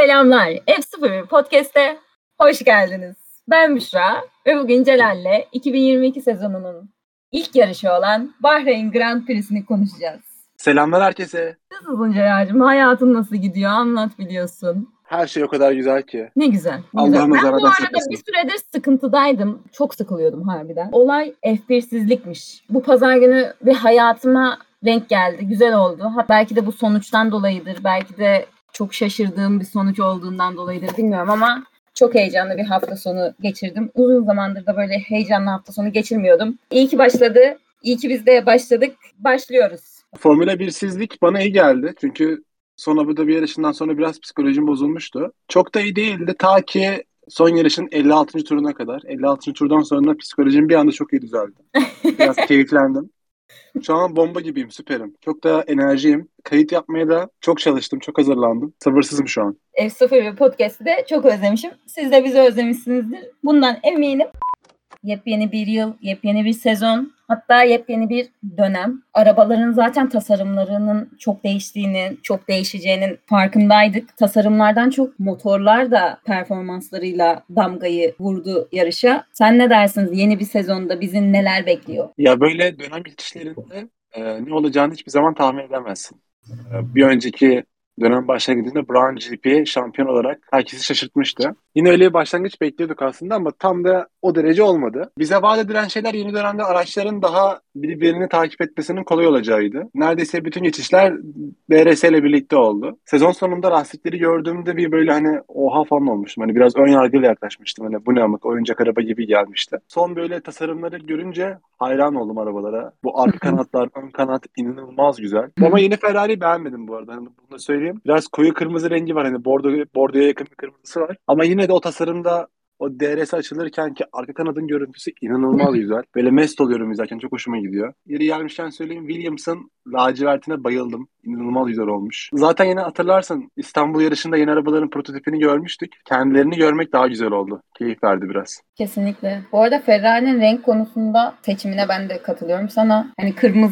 Selamlar. F01 Podcast'e hoş geldiniz. Ben Büşra ve bugün Celal'le 2022 sezonunun ilk yarışı olan Bahreyn Grand Prix'sini konuşacağız. Selamlar herkese. Nasılsın Celal'cim? Hayatın nasıl gidiyor? Anlat biliyorsun. Her şey o kadar güzel ki. Ne güzel. Allah'ım Ben bu arada bir süredir sıkıntıdaydım. Çok sıkılıyordum harbiden. Olay F1'sizlikmiş. Bu pazar günü bir hayatıma renk geldi. Güzel oldu. Belki de bu sonuçtan dolayıdır. Belki de çok şaşırdığım bir sonuç olduğundan dolayıdır bilmiyorum ama çok heyecanlı bir hafta sonu geçirdim. Uzun zamandır da böyle heyecanlı hafta sonu geçirmiyordum. İyi ki başladı. İyi ki biz de başladık. Başlıyoruz. Formula 1'sizlik bana iyi geldi. Çünkü son Abu Dhabi yarışından sonra biraz psikolojim bozulmuştu. Çok da iyi değildi ta ki son yarışın 56. turuna kadar. 56. turdan sonra psikolojim bir anda çok iyi düzeldi. Biraz keyiflendim. Şu an bomba gibiyim, süperim. Çok da enerjiyim. Kayıt yapmaya da çok çalıştım, çok hazırlandım. Sabırsızım şu an. F01 Podcast'ı da çok özlemişim. Siz de bizi özlemişsinizdir. Bundan eminim. Yepyeni bir yıl, yepyeni bir sezon, hatta yepyeni bir dönem. Arabaların zaten tasarımlarının çok değiştiğini, çok değişeceğinin farkındaydık. Tasarımlardan çok motorlar da performanslarıyla damgayı vurdu yarışa. Sen ne dersin? Yeni bir sezonda bizi neler bekliyor? Ya böyle dönem geçişlerinde ne olacağını hiçbir zaman tahmin edemezsin. Bir önceki dönem başlangıcında Brown GP şampiyon olarak herkesi şaşırtmıştı. Yine öyle bir başlangıç bekliyorduk aslında ama tam da o derece olmadı. Bize vaat edilen şeyler yeni dönemde araçların daha birbirini takip etmesinin kolay olacağıydı. Neredeyse bütün geçişler DRS ile birlikte oldu. Sezon sonunda lastikleri gördüğümde bir böyle hani oha falan olmuştum. Hani biraz ön yargıyla yaklaşmıştım. Hani bu ne amık, oyuncak araba gibi gelmişti. Son böyle tasarımları görünce hayran oldum arabalara. Bu arka kanatlar, ön kanat inanılmaz güzel. Ama yeni Ferrari'yi beğenmedim bu arada. Hani bunu da söyleyeyim. Biraz koyu kırmızı rengi var. Hani bordoya yakın bir kırmızısı var. Ama yine de o tasarımda o DRS açılırken ki arka kanadın görüntüsü inanılmaz güzel. Böyle mest oluyorum izlerken, çok hoşuma gidiyor. Yeri gelmişken söyleyeyim, Williams'ın lacivertine bayıldım. İnanılmaz güzel olmuş. Zaten yine hatırlarsın, İstanbul yarışında yeni arabaların prototipini görmüştük. Kendilerini görmek daha güzel oldu. Keyif verdi biraz. Kesinlikle. Bu arada Ferrari'nin renk konusunda seçimine ben de katılıyorum sana. Hani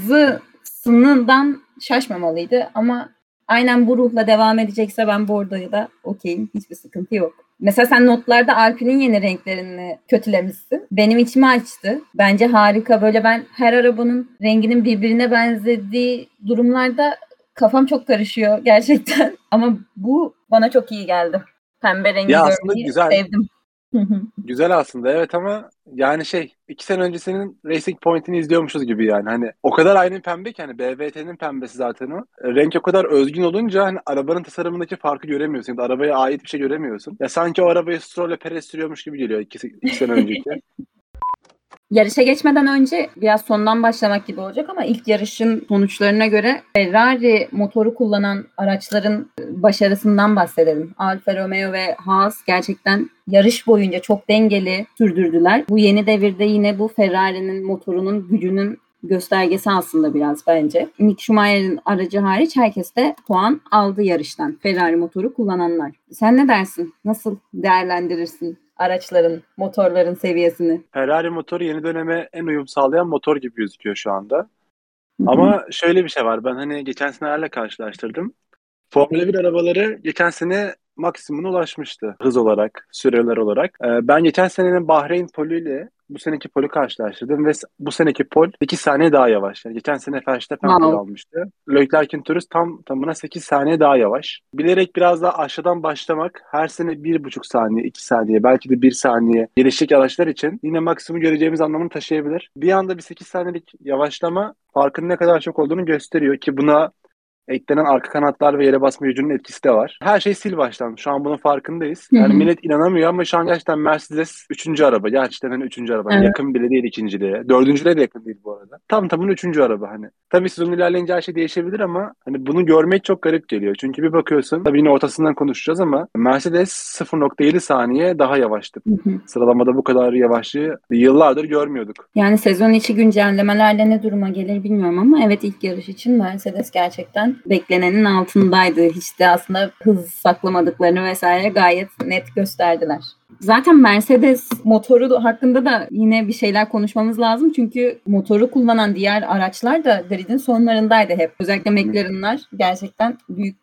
kırmızısından şaşmamalıydı ama aynen bu ruhla devam edecekse ben bordoya da okeyim. Hiçbir sıkıntı yok. Mesela sen notlarda Alpine'in yeni renklerini kötülemişsin. Benim içimi açtı. Bence harika. Böyle ben her arabanın renginin birbirine benzediği durumlarda kafam çok karışıyor gerçekten. Ama bu bana çok iyi geldi. Pembe rengi görmeyi sevdim. Güzel aslında, evet, ama yani 2 sene öncesinin Racing Point'ini izliyormuşuz gibi yani. Hani o kadar aynı pembe ki, hani BVT'nin pembesi zaten o. Renk o kadar özgün olunca hani arabanın tasarımındaki farkı göremiyorsun. Ya da arabaya ait bir şey göremiyorsun. Ya sanki o arabayı Stroll'le Perez sürüyormuş gibi geliyor 2 sene önceki. Yarışa geçmeden önce biraz sondan başlamak gibi olacak ama ilk yarışın sonuçlarına göre Ferrari motoru kullanan araçların başarısından bahsedelim. Alfa Romeo ve Haas gerçekten yarış boyunca çok dengeli sürdürdüler. Bu yeni devirde yine bu Ferrari'nin motorunun gücünün göstergesi aslında biraz bence. Mick Schumacher'in aracı hariç herkes de puan aldı yarıştan. Ferrari motoru kullananlar. Sen ne dersin? Nasıl değerlendirirsin araçların, motorların seviyesini? Ferrari motoru yeni döneme en uyum sağlayan motor gibi gözüküyor şu anda. Ama şöyle bir şey var. Ben hani geçen senelerle karşılaştırdım. Formula 1 arabaları geçen sene maksimumuna ulaşmıştı hız olarak, süreler olarak. Ben geçen senenin Bahreyn Pole ile bu seneki Pole'ü karşılaştırdım ve bu seneki Pole 8 saniye daha yavaş. Yani geçen sene Verstappen Pole almıştı. Leclerc'in turü tamına 8 saniye daha yavaş. Bilerek biraz daha aşağıdan başlamak, her sene 1,5 saniye, 2 saniye, belki de 1 saniye gelişecek araçlar için yine maksimum göreceğimiz anlamını taşıyabilir. Bir anda bir 8 saniyelik yavaşlama farkın ne kadar çok olduğunu gösteriyor ki buna eklenen arka kanatlar ve yere basma gücünün etkisi de var. Her şey sil baştan. Şu an bunun farkındayız. Yani millet inanamıyor ama şu an gerçekten Mercedes 3. araba. Gerçekten hani 3. araba. Evet. Yakın bile değil ikinciliğe. 4.'lüğe de yakın değil bu arada. Tamın 3. araba hani. Tabii sezon ilerleyince her şey değişebilir ama hani bunu görmek çok garip geliyor. Çünkü bir bakıyorsun, tabii yine ortasından konuşacağız ama Mercedes 0,7 saniye daha yavaştı. Sıralamada bu kadar yavaşlığı yıllardır görmüyorduk. Yani sezon içi güncellemelerle ne duruma gelir bilmiyorum ama evet, ilk yarış için Mercedes gerçekten beklenenin altındaydı. Hiç de aslında hız saklamadıklarını vesaire gayet net gösterdiler. Zaten Mercedes motoru hakkında da yine bir şeyler konuşmamız lazım. Çünkü motoru kullanan diğer araçlar da gridin sonlarındaydı hep. Özellikle McLaren'lar gerçekten büyük bir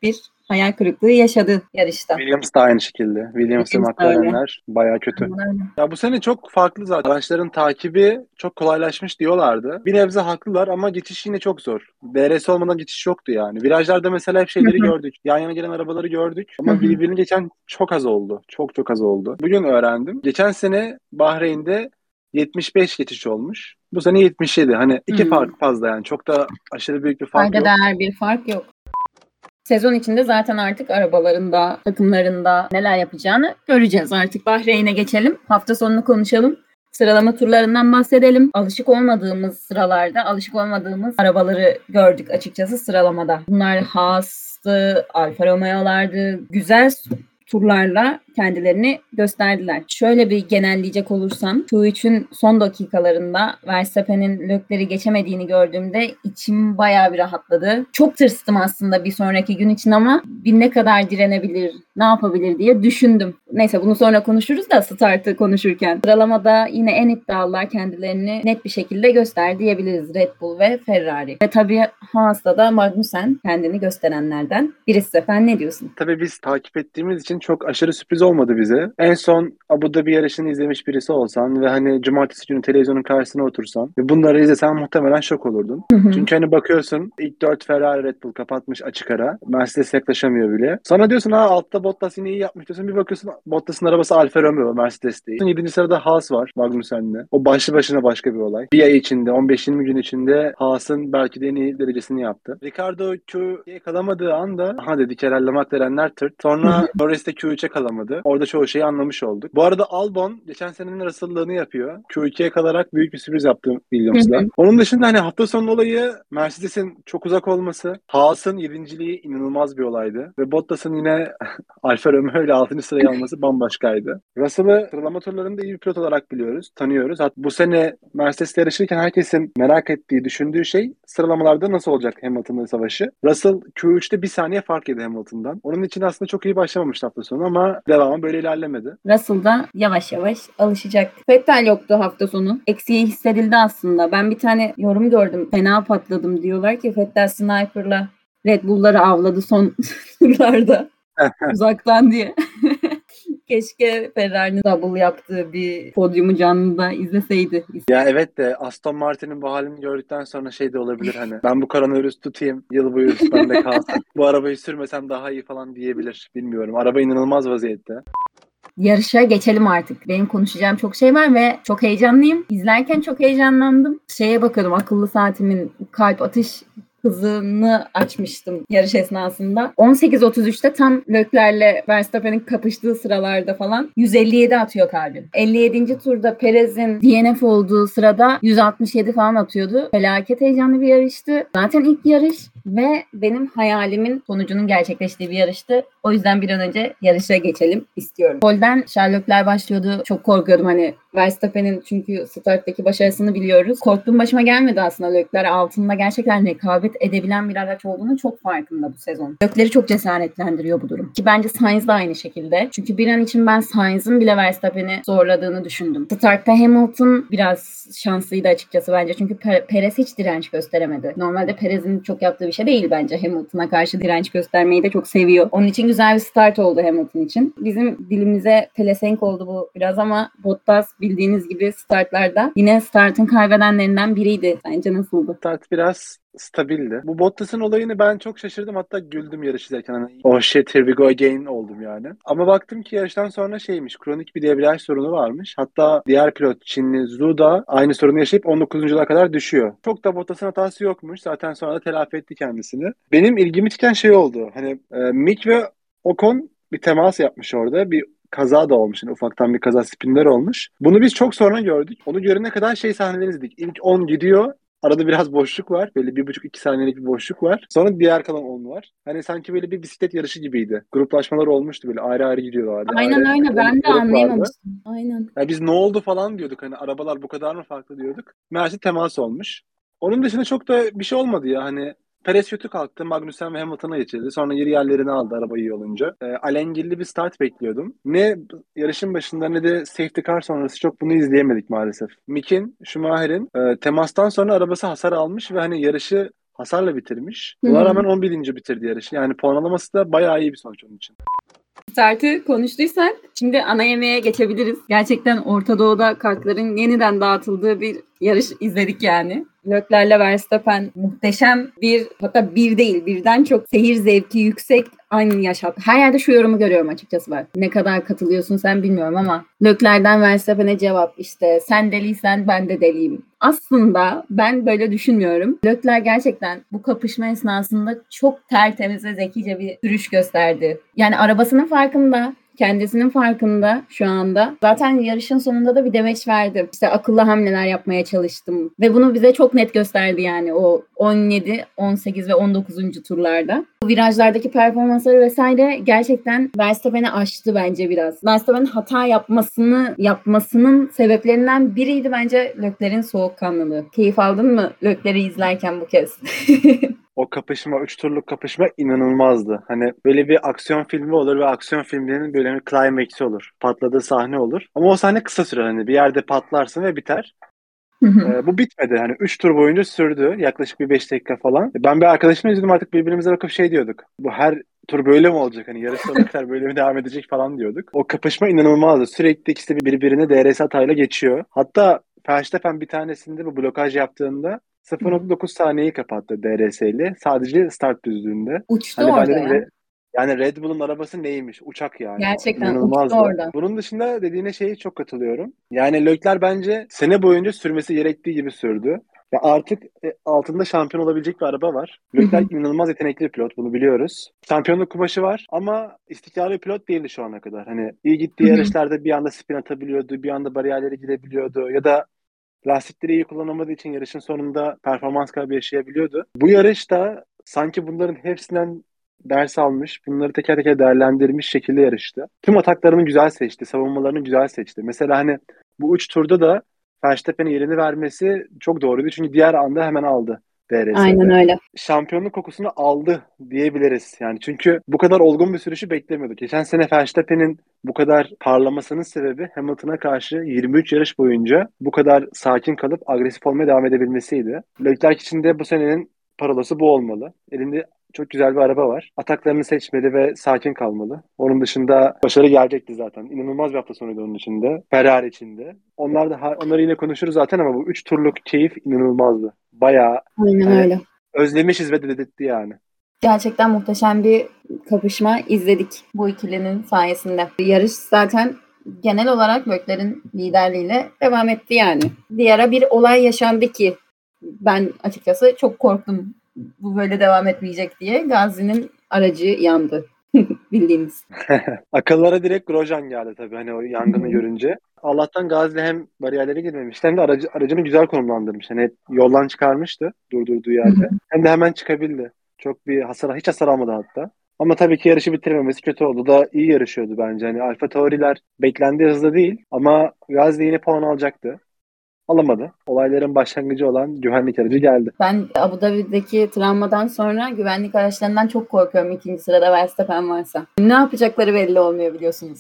hayal kırıklığı yaşadı yarışta. Williams da aynı şekilde. Williams ve Williams da öyle. McLaren'ler bayağı kötü. Aynen öyle. Ya bu sene çok farklı zaten. Araçların takibi çok kolaylaşmış diyorlardı. Bir nebze haklılar ama geçiş yine çok zor. DRS olmadan geçiş yoktu yani. Virajlarda mesela hep şeyleri gördük. Yan yana gelen arabaları gördük. Ama birbirini geçen çok az oldu. Çok çok az oldu. Bugün öğrendim. Geçen sene Bahreyn'de 75 geçiş olmuş. Bu sene 77. Hani iki fark fazla yani. Çok da aşırı büyük bir fark yok. Değer bir fark yok. Sezon içinde zaten artık arabalarında, takımlarında neler yapacağını göreceğiz. Artık Bahreyn'e geçelim. Hafta sonunu konuşalım. Sıralama turlarından bahsedelim. Alışık olmadığımız sıralarda, alışık olmadığımız arabaları gördük açıkçası sıralamada. Bunlar Haas'tı, Alfa Romeo'lardı. Güzel turlarla kendilerini gösterdiler. Şöyle bir genelleyecek olursam Q3'ün son dakikalarında Verstappen'in Leclerc'i geçemediğini gördüğümde içim bayağı bir rahatladı. Çok tırstım aslında bir sonraki gün için ama bir ne kadar direnebilir, ne yapabilir diye düşündüm. Neyse bunu sonra konuşuruz da startı konuşurken. Sıralamada yine en iddialılar kendilerini net bir şekilde gösterdi diyebiliriz. Red Bull ve Ferrari. Ve tabii Haas'ta da Magnussen kendini gösterenlerden birisi. Sen ne diyorsun? Tabii biz takip ettiğimiz için çok aşırı sürpriz olmadı bize. En son Abu Dhabi yarışını izlemiş birisi olsan ve hani cumartesi günü televizyonun karşısına otursan ve bunları izlesen muhtemelen şok olurdun. Çünkü hani bakıyorsun ilk 4 Ferrari Red Bull kapatmış açık ara. Mercedes yaklaşamıyor bile. Sonra diyorsun altta Bottas yine iyi yapmış diyorsun. Bir bakıyorsun Bottas'ın arabası Alfa Romeo, Mercedes değil. 7. sırada Haas var Magnussen'le. O başlı başına başka bir olay. Bir ay içinde 15-20 gün içinde Haas'ın belki de en iyi derecesini yaptı. Ricardo Q'ye kalamadığı anda dedik herhalde McLaren'ler tırt. Sonra Norris de Q3'e kalamadı. Orada çoğu şeyi anlamış olduk. Bu arada Albon geçen senenin Russell'lığını yapıyor. Q2'ye kalarak büyük bir sürpriz yaptı Williams'la. Onun dışında hani hafta sonu olayı Mercedes'in çok uzak olması, Haas'ın 7.liği inanılmaz bir olaydı. Ve Bottas'ın yine Alfa Romeo ile 6. sırayı alması bambaşkaydı. Russell'ı sıralama turlarında iyi bir pilot olarak biliyoruz, tanıyoruz. Hatta bu sene Mercedes'le yarışırken herkesin merak ettiği, düşündüğü şey sıralamalarda nasıl olacak Hamilton'la savaşı. Russell Q3'te bir saniye fark yedi Hamilton'dan. Onun için aslında çok iyi başlamamıştı hafta sonu ama devamı böyle ilerlemedi. Russell da yavaş yavaş alışacak. Vettel yoktu hafta sonu. Eksiği hissedildi aslında. Ben bir tane yorum gördüm. Fena patladım diyorlar ki Vettel sniper'la Red Bull'ları avladı son turlarda. Uzaktan diye. Keşke Ferrari'nin double yaptığı bir podyumu canlıda izleseydi. Ya evet de Aston Martin'in bu halini gördükten sonra şey de olabilir hani ben bu koronavirüs tutayım yıl boyu üstümde kalsın. Bu arabayı sürmesem daha iyi falan diyebilir. Bilmiyorum. Araba inanılmaz vaziyette. Yarışa geçelim artık. Benim konuşacağım çok şey var ve çok heyecanlıyım. İzlerken çok heyecanlandım. Şeye bakıyordum, akıllı saatimin kalp atış hızını açmıştım yarış esnasında. 18.33'te tam Leclerc'le Verstappen'in kapıştığı sıralarda falan 157 atıyor kalbim. 57. turda Perez'in DNF olduğu sırada 167 falan atıyordu. Felaket heyecanlı bir yarıştı. Zaten ilk yarış ve benim hayalimin sonucunun gerçekleştiği bir yarıştı. O yüzden bir an önce yarışa geçelim istiyorum. Polden Charles Leclerc başlıyordu. Çok korkuyordum hani Verstappen'in çünkü starttaki başarısını biliyoruz. Korktuğum başıma gelmedi aslında. Leclerc altında gerçekten rekabet edebilen bir araç olduğunu çok farkında bu sezon. Leclerc'i çok cesaretlendiriyor bu durum. Ki bence Sainz de aynı şekilde. Çünkü bir an için ben Sainz'ın bile Verstappen'i zorladığını düşündüm. Startta Hamilton biraz şanslıydı açıkçası bence. Çünkü Perez hiç direnç gösteremedi. Normalde Perez'in çok yaptığı bir şey değil bence. Hamilton'a karşı direnç göstermeyi de çok seviyor. Onun için güzel bir start oldu Hamilton için. Bizim dilimize pelesenk oldu bu biraz ama Bottas bildiğiniz gibi startlarda yine startın kaybedenlerinden biriydi. Bence nasıldı? Start biraz stabildi. Bu Bottas'ın olayını ben çok şaşırdım. Hatta güldüm yarış izlerken. Hani, oh shit here we go again oldum yani. Ama baktım ki yarıştan sonra şeymiş. Kronik bir debriyaj sorunu varmış. Hatta diğer pilot Çinli Zhu da aynı sorunu yaşayıp 19.luğa kadar düşüyor. Çok da Bottas'ın hatası yokmuş. Zaten sonra da telafi etti kendisini. Benim ilgimi çeken şey oldu. Hani Mick ve Ocon bir temas yapmış orada. Bir kaza da olmuş. Yani ufaktan bir kaza spinler olmuş. Bunu biz çok sonra gördük. Onu görene kadar şey sahneleri izledik. İlk 10 gidiyor. Arada biraz boşluk var. Böyle 1,5-2 saniyelik bir boşluk var. Sonra diğer kalan 10 var. Hani sanki böyle bir bisiklet yarışı gibiydi. Gruplaşmalar olmuştu böyle. Ayrı ayrı gidiyorlardı. Aynen ayrı öyle. Ben de grup vardı. anlayamamıştım. Aynen. Yani biz ne oldu falan diyorduk. Hani arabalar bu kadar mı farklı diyorduk. Meğerse temas olmuş. Onun dışında çok da bir şey olmadı ya. Hani Perez kötü kalktı. Magnussen ve Hamilton'a geçildi. Sonra geri yerlerini aldı araba iyi olunca. Alengirli bir start bekliyordum. Ne yarışın başında ne de safety car sonrası çok bunu izleyemedik maalesef. Mick'in, Schumacher'in temastan sonra arabası hasar almış ve hani yarışı hasarla bitirmiş. Hı Buna hı. rağmen 11. bitirdi yarışı. Yani puanlaması da bayağı iyi bir sonuç onun için. Startı konuştuysak şimdi ana yemeğe geçebiliriz. Gerçekten Orta Doğu'da kartların yeniden dağıtıldığı bir yarış izledik yani. Leclerc'le Verstappen muhteşem bir, hatta bir değil birden çok seyir zevki yüksek aynı yaşat. Her yerde şu yorumu görüyorum açıkçası ben. Ne kadar katılıyorsun sen bilmiyorum ama Leclerc'den Verstappen'e cevap işte sen deliysen ben de deliyim. Aslında ben böyle düşünmüyorum. Leclerc gerçekten bu kapışma esnasında çok tertemiz ve zekice bir sürüş gösterdi. Yani arabasının farkında, kendisinin farkında şu anda. Zaten yarışın sonunda da bir demeç verdi. İşte akıllı hamleler yapmaya çalıştım. Ve bunu bize çok net gösterdi yani o 17, 18 ve 19. turlarda. Bu virajlardaki performansları vesaire gerçekten Verstappen'i aştı bence biraz. Verstappen'in hata yapmasının sebeplerinden biriydi bence Leclerc'in soğukkanlılığı. Keyif aldın mı Leclerc'i izlerken bu kez? O kapışma, 3 turluk kapışma inanılmazdı. Hani böyle bir aksiyon filmi olur ve aksiyon filmlerinin böyle bir climax'i olur. Patladığı sahne olur. Ama o sahne kısa sürer. Hani bir yerde patlarsın ve biter. Bu bitmedi. Hani 3 tur boyunca sürdü. Yaklaşık bir 5 dakika falan. Ben bir arkadaşımla izledim, artık birbirimize bakıp şey diyorduk. Bu her tur böyle mi olacak? Hani yarış sonuna kadar böyle mi devam edecek falan diyorduk. O kapışma inanılmazdı. Sürekli ikisi birbirine DRS hatayla geçiyor. Hatta Verstappen bir tanesinde bu blokaj yaptığında 0.9 saniyeyi kapattı DRS ile. Sadece start düzlüğünde. Uçtu Hani ben orada dedim ya. yani Red Bull'un arabası neymiş? Uçak yani. Gerçekten uçtu İnanılmazdı. orada. Bunun dışında dediğine şeye çok katılıyorum. Yani Leclerc bence sene boyunca sürmesi gerektiği gibi sürdü. Ya artık altında şampiyon olabilecek bir araba var. Leclerc inanılmaz yetenekli bir pilot, bunu biliyoruz. Şampiyonluk kumaşı var ama istikrarlı bir pilot değildi şu ana kadar. Hani iyi gittiği yarışlarda bir anda spin atabiliyordu, bir anda bariyerlere girebiliyordu ya da lastikleri iyi kullanamadığı için yarışın sonunda performans kaybı yaşayabiliyordu. Bu yarışta sanki bunların hepsinden ders almış, bunları teker teker değerlendirmiş şekilde yarıştı. Tüm ataklarını güzel seçti, savunmalarını güzel seçti. Mesela hani bu 3 turda da Verstappen'in yerini vermesi çok doğruydu. Çünkü diğer anda hemen aldı Aynen DRS'de. öyle. Şampiyonluk kokusunu aldı diyebiliriz. Yani çünkü bu kadar olgun bir sürüşü beklemiyorduk. Geçen sene Verstappen'in bu kadar parlamasının sebebi Hamilton'a karşı 23 yarış boyunca bu kadar sakin kalıp agresif olmaya devam edebilmesiydi. Leclerc için de bu senenin parolası bu olmalı. Elinde çok güzel bir araba var. Ataklarını seçmeli ve sakin kalmalı. Onun dışında başarı gelecekti zaten. İnanılmaz bir hafta sonuydu onun içinde. Ferrari içinde. Onları yine konuşuruz zaten ama bu 3 turluk keyif inanılmazdı. Bayağı Aynen hani öyle. özlemişiz ve dedirtti yani. Gerçekten muhteşem bir kapışma izledik bu ikilinin sayesinde. Yarış zaten genel olarak Leclerc'in liderliğiyle devam etti yani. Bir ara bir olay yaşandı ki ben açıkçası çok korktum bu böyle devam etmeyecek diye. Gazi'nin aracı yandı bildiğiniz. Akıllara direkt Grosjean geldi tabii hani o yangını görünce. Allah'tan Gazi hem bariyerlere girmemişti hem de aracını güzel konumlandırmış. Hani yoldan çıkarmıştı durdurduğu yerde. Hem de hemen çıkabildi. Çok bir hiç hasar almadı hatta. Ama tabii ki yarışı bitirememesi kötü oldu. Da iyi yarışıyordu bence. Hani Alfa Tauri'ler beklendiği hızda değil ama Gazi yine puan alacaktı. Alamadı. Olayların başlangıcı olan güvenlik aracı geldi. Ben Abu Dhabi'deki travmadan sonra güvenlik araçlarından çok korkuyorum ikinci sırada Verstappen varsa. Ne yapacakları belli olmuyor biliyorsunuz.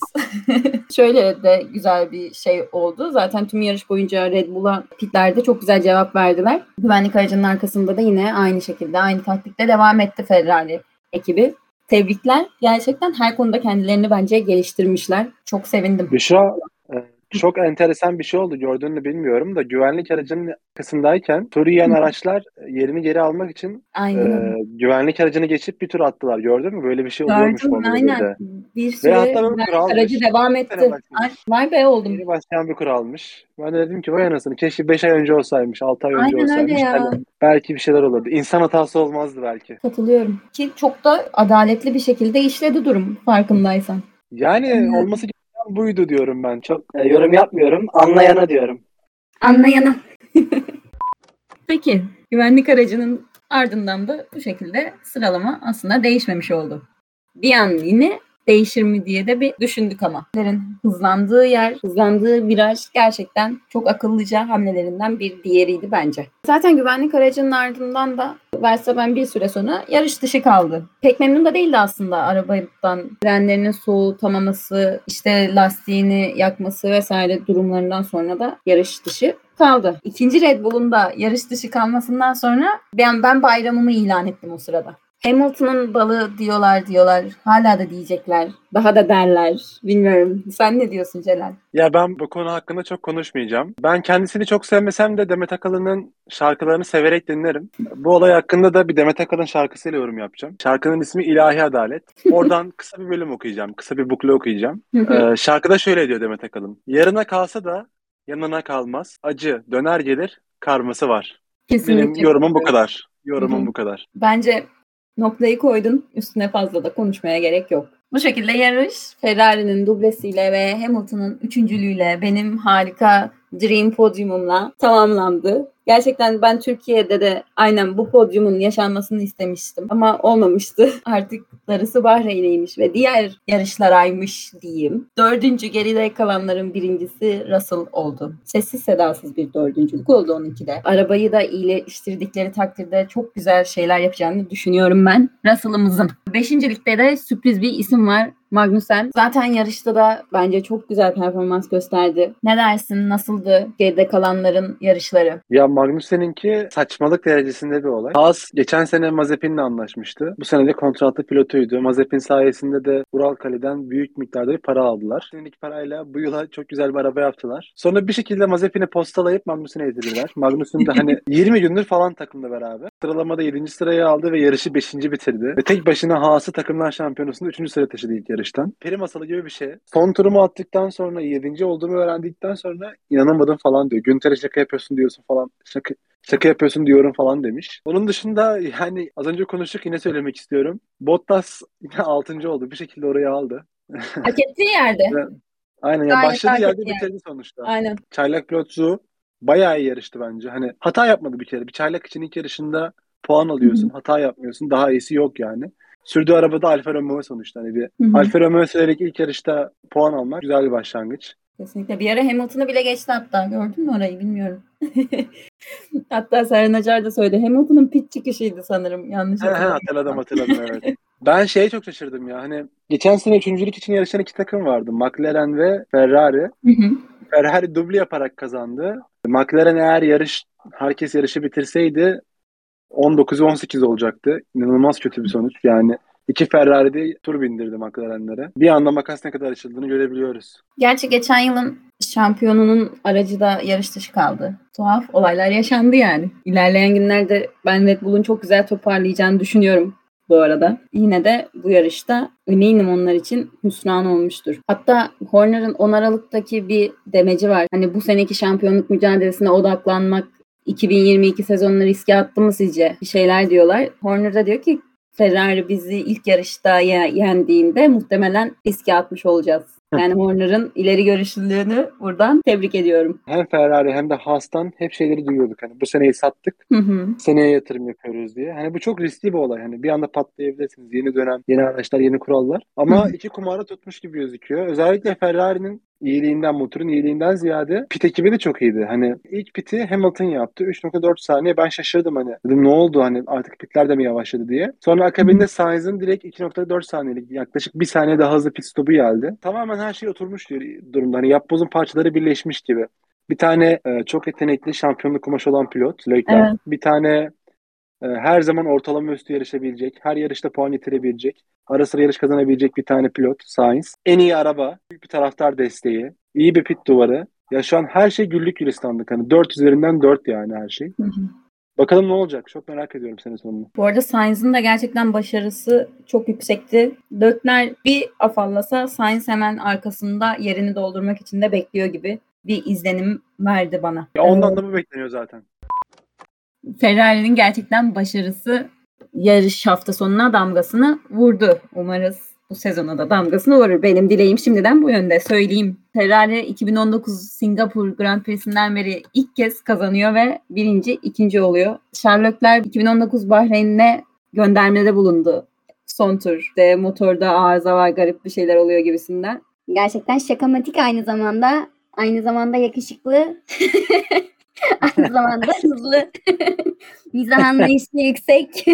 Şöyle de güzel bir şey oldu. Zaten tüm yarış boyunca Red Bull'a pitlerde çok güzel cevap verdiler. Güvenlik aracının arkasında da yine aynı şekilde, aynı taktikle devam etti Ferrari ekibi. Tebrikler. Gerçekten her konuda kendilerini bence geliştirmişler. Çok sevindim. Büşra, çok enteresan bir şey oldu, gördün mü bilmiyorum da güvenlik aracının arkasındayken tur yiyen araçlar yerini geri almak için Aynen öyle. güvenlik aracını geçip bir tur attılar, gördün mü? Böyle bir şey oluyormuş Gördüm Formula aynen. 1'de. Bir Ve süre hatta böyle bir güvenlik aracı kuralmış. devam Bu sene etti. Ay, başlamış. vay be oldum. Yeni başlayan bir kuralmış. Ben de dedim ki vay anasını, keşke 5 ay önce olsaymış, 6 ay önce Aynen öyle olsaymış. ya. Hani belki bir şeyler olurdu. İnsan hatası olmazdı belki. Katılıyorum. Ki çok da adaletli bir şekilde işledi durum farkındaysan. Yani olması gereken buydu diyorum ben. Çok yorum yapmıyorum, anlayana diyorum. Anlayana. Peki güvenlik aracının ardından da bu şekilde sıralama aslında değişmemiş oldu. Bir an yine değişir mi diye de bir düşündük ama. Hızlandığı yer, hızlandığı viraj gerçekten çok akıllıca hamlelerinden bir diğeriydi bence. Zaten güvenlik aracının ardından da Verstappen bir süre sonra yarış dışı kaldı. Pek memnun da değildi aslında arabadan. Frenlerinin soğutamaması, işte lastiğini yakması vesaire durumlarından sonra da yarış dışı kaldı. İkinci Red Bull'un da yarış dışı kalmasından sonra ben bayramımı ilan ettim o sırada. Hamilton'ın balı diyorlar. Hala da diyecekler. Daha da derler. Bilmiyorum. Sen ne diyorsun Celal? Ya ben bu konu hakkında çok konuşmayacağım. Ben kendisini çok sevmesem de Demet Akalın'ın şarkılarını severek dinlerim. Bu olay hakkında da bir Demet Akalın şarkısıyla yorum yapacağım. Şarkının ismi İlahi Adalet. Oradan kısa bir bölüm okuyacağım. Kısa bir bukle okuyacağım. Şarkıda şöyle diyor Demet Akalın. Yarına kalsa da yanına kalmaz. Acı döner gelir, karması var. Kesinlikle. Benim yorumum bu kadar. Yorumum bu kadar. Bence noktayı koydun. Üstüne fazla da konuşmaya gerek yok. Bu şekilde yarış Ferrari'nin dublesiyle ve Hamilton'ın üçüncülüğüyle benim harika Dream podyumumla tamamlandı. Gerçekten ben Türkiye'de de aynen bu podyumun yaşanmasını istemiştim ama olmamıştı. Artık darısı Bahreyn'eymiş ve diğer yarışlaraymış diyeyim. Dördüncü geride kalanların birincisi Russell oldu. Sessiz sedasız bir dördüncülük oldu onunki de. Arabayı da iyileştirdikleri takdirde çok güzel şeyler yapacağını düşünüyorum ben Russell'ımızın. Beşincilikte de sürpriz bir isim var. Magnussen. Zaten yarışta da bence çok güzel performans gösterdi. Ne dersin? Nasıldı geride kalanların yarışları? Ya Magnussen'inki saçmalık derecesinde bir olay. Haas geçen sene Mazepin'le anlaşmıştı. Bu sene de kontratlı pilotuydu. Mazepin sayesinde de Uralkali'den büyük miktarda bir para aldılar. Senelik parayla bu yıla çok güzel bir araba yaptılar. Sonra bir şekilde Mazepin'i postalayıp Magnussen'e yedirdiler. Magnussen de hani 20 gündür falan takımda beraber. Sıralamada 7. sırayı aldı ve yarışı 5. bitirdi. Ve tek başına Haas'ı takımlar şampiyonasında 3. sıraya taşıdı ilk yarıştan. Peri masalı gibi bir şey. Son turumu attıktan sonra 7. olduğumu öğrendikten sonra inanamadım falan diyor. Günter'e şaka yapıyorsun diyorsun falan. Şaka yapıyorsun diyorum falan demiş. Onun dışında yani az önce konuştuk yine söylemek istiyorum. Bottas yine 6. oldu. Bir şekilde orayı aldı. Hak ettiği yerde. Aynen ya Gayet başladığı hak yerde ettiği bitirdi sonuçta. Aynen. Çaylak pilot Zhou bayağı iyi yarıştı bence. Hani hata yapmadı bir kere. Bir çaylak için ilk yarışında puan alıyorsun. Hata yapmıyorsun. Daha iyisi yok yani. Sürdüğü arabada Alfa Romeo sonuçta. Hani bir Alfa Romeo sürerek ilk yarışta puan almak güzel bir başlangıç. Kesinlikle. Bir ara Hamilton'ı bile geçti hatta. Gördün mü orayı bilmiyorum. Hatta Serhan Acar da söyledi. Hamilton'ın pit çıkışıydı sanırım. Yanlış Hatırladım evet. Ben şeye çok şaşırdım ya. Hani geçen sene üçüncülük için yarışan iki takım vardı. McLaren ve Ferrari. Ferrari dubli yaparak kazandı. McLaren eğer herkes yarışı bitirseydi 19-18 olacaktı. İnanılmaz kötü bir sonuç. Yani iki Ferrari'de tur bindirdi McLaren'lere. Bir anda makas ne kadar açıldığını görebiliyoruz. Gerçi geçen yılın şampiyonunun aracı da yarış dışı kaldı. Tuhaf olaylar yaşandı yani. İlerleyen günlerde ben Red Bull'un çok güzel toparlayacağını düşünüyorum bu arada. Yine de bu yarışta eminim onlar için hüsran olmuştur. Hatta Horner'ın 10 Aralık'taki bir demeci var. Hani bu seneki şampiyonluk mücadelesine odaklanmak 2022 sezonunu riske attı mı sizce? Bir şeyler diyorlar. Horner da diyor ki Ferrari bizi ilk yarışta yendiğinde muhtemelen riske atmış olacağız. Yani Horner'ın ileri görüşlülüğünü buradan tebrik ediyorum. Hem Ferrari hem de Haas'tan hep şeyleri duyuyorduk. Hani bu seneyi sattık, seneye yatırım yapıyoruz diye. Hani bu çok riskli bir olay. Hani bir anda patlayabilirsiniz. Yeni dönem, yeni araçlar, yeni kurallar. Ama iki kumara tutmuş gibi gözüküyor. Özellikle Ferrari'nin motorun iyiliğinden ziyade pit ekibi de çok iyiydi. Hani ilk piti Hamilton yaptı. 3.4 saniye. Ben şaşırdım hani. Dedim ne oldu hani artık pitler de mi yavaşladı diye. Sonra akabinde Sainz'ın direkt 2.4 saniyelik yaklaşık bir saniye daha hızlı pit stopu geldi. Tamamen her şey oturmuş durumda. Hani yapbozun parçaları birleşmiş gibi. Bir tane çok yetenekli şampiyonluk kumaşı olan pilot Leclerc. Evet. Bir tane her zaman ortalama üstü yarışabilecek, her yarışta puan getirebilecek, ara sıra yarış kazanabilecek bir tane pilot Sainz. En iyi araba, büyük bir taraftar desteği, iyi bir pit duvarı. Ya şu an her şey güllük gülistanlık. Hani 4 üzerinden 4 yani her şey. Bakalım ne olacak? Çok merak ediyorum sene sonunu. Bu arada Sainz'ın da gerçekten başarısı çok yüksekti. Leclerc bir afallasa Sainz hemen arkasında yerini doldurmak için de bekliyor gibi bir izlenim verdi bana. Ya ondan da bu bekleniyor zaten. Ferrari'nin gerçekten başarısı yarış hafta sonuna damgasını vurdu. Umarız bu sezona da damgasını vurur. Benim dileğim şimdiden bu yönde söyleyeyim. Ferrari 2019 Singapur Grand Prix'sinden beri ilk kez kazanıyor ve ikinci oluyor. Charles Leclerc 2019 Bahreyn'e göndermede bulundu. son tur de motorda arıza var, garip bir şeyler oluyor gibisinden. Gerçekten şakamatik aynı zamanda yakışıklı, aynı zamanda hızlı, mizah anlayışı yüksek.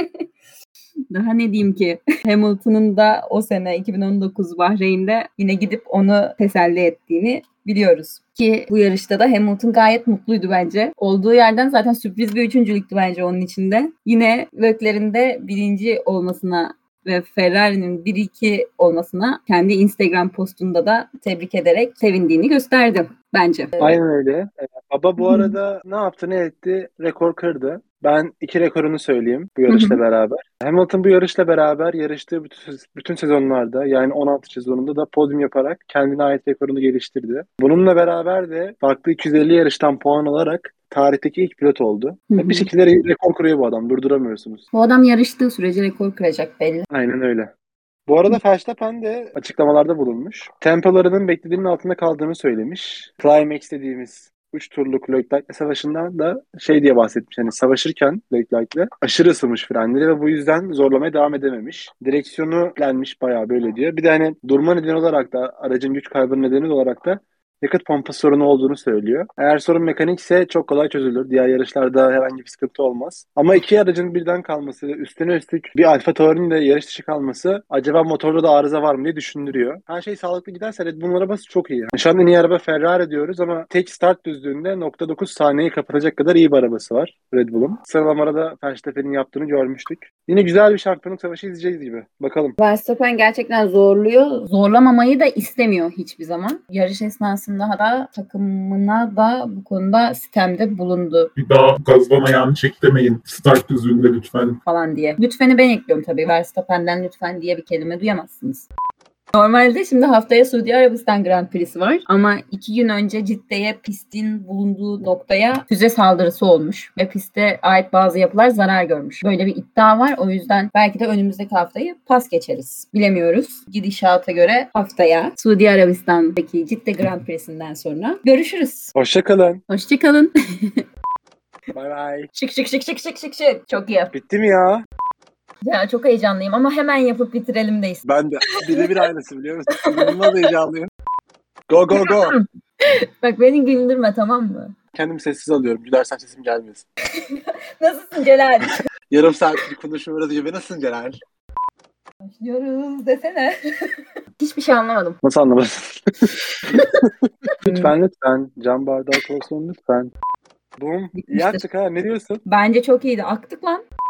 Daha ne diyeyim ki? Hamilton'ın da o sene 2019 Bahreyn'de yine gidip onu teselli ettiğini biliyoruz. Ki bu yarışta da Hamilton gayet mutluydu bence. Olduğu yerden zaten sürpriz bir üçüncülüktü bence onun içinde. Yine Leclerc'in de birinci olmasına ve Ferrari'nin 1-2 olmasına kendi Instagram postunda da tebrik ederek sevindiğini gösterdi bence. Aynen öyle. Baba bu arada ne yaptı ne etti? Rekor kırdı. Ben 2 rekorunu söyleyeyim bu yarışla beraber. Hamilton bu yarışla beraber yarıştığı bütün sezonlarda, yani 16 sezonunda da podyum yaparak kendine ait rekorunu geliştirdi. Bununla beraber de farklı 250 yarıştan puan alarak tarihteki ilk pilot oldu. Bir şekilde rekor kuruyor bu adam. Durduramıyorsunuz. Bu adam yarıştığı sürece rekor kıracak belli. Aynen öyle. Bu arada Verstappen de açıklamalarda bulunmuş. Tempolarının beklediğinin altında kaldığını söylemiş. Climax dediğimiz 3 turluk Leclerc'le savaşından da şey diye bahsetmiş. Hani savaşırken Leclerc'le aşırı ısınmış frenleri ve bu yüzden zorlamaya devam edememiş. Direksiyonu lenmiş bayağı böyle diyor. Bir de hani durma nedeni olarak da, aracın güç kaybının nedeni olarak da yakıt pompası sorunu olduğunu söylüyor. Eğer sorun mekanikse çok kolay çözülür. Diğer yarışlarda herhangi bir sıkıntı olmaz. Ama iki aracın birden kalması, üstüne üstlük bir Alfa Tauri'nin de yarış dışı kalması acaba motorda da arıza var mı diye düşündürüyor. Her şey sağlıklı giderse Red Bull'un arabası çok iyi. Şu an en iyi araba Ferrari diyoruz ama tek start düzlüğünde 0.9 saniyeyi kapatacak kadar iyi bir arabası var Red Bull'un. Sıralamada da Verstappen'in yaptığını görmüştük. Yine güzel bir şampiyonluk savaşı izleyeceğiz gibi. Bakalım. Verstappen gerçekten zorluyor. Zorlamamayı da istemiyor hiçbir zaman. Yarış esnasında da takımına da bu konuda sitemde bulundu. Bir daha gazlama ayağını çek demeyin start düzlüğünde lütfen. Falan diye. Lütfen'i ben ekliyorum tabii. Verstappen'den lütfen diye bir kelime duyamazsınız. Normalde şimdi haftaya Suudi Arabistan Grand Prix'si var ama 2 gün önce Cidde'ye pistin bulunduğu noktaya füze saldırısı olmuş ve piste ait bazı yapılar zarar görmüş. Böyle bir iddia var, o yüzden belki de önümüzdeki haftayı pas geçeriz. Bilemiyoruz. Gidişata göre haftaya Suudi Arabistan'daki Cidde Grand Prix'sinden sonra görüşürüz. Hoşçakalın. Hoşçakalın. Bay bay. Şık şık şık şık şık şık şık. Çok iyi. Bitti mi ya? Ya çok heyecanlıyım ama hemen yapıp bitirelim de istiyorum. Ben de. Birebir aynısı biliyor musun? İnanılmaz heyecanlıyım. Go go go. Bak beni güldürme, tamam mı? Kendim sessiz alıyorum. Gülersen sesim gelmesin. Nasılsın Celal? Yarım saatlik konuşuyoruz gibi. Nasılsın Celal? Başlıyoruz desene. Hiçbir şey anlamadım. Nasıl anlamadın? Lütfen. Cam bardağı olsun lütfen. Bum. İyi Bitmiştir. aktık ha. Ne diyorsun? Bence çok iyiydi. Aktık lan.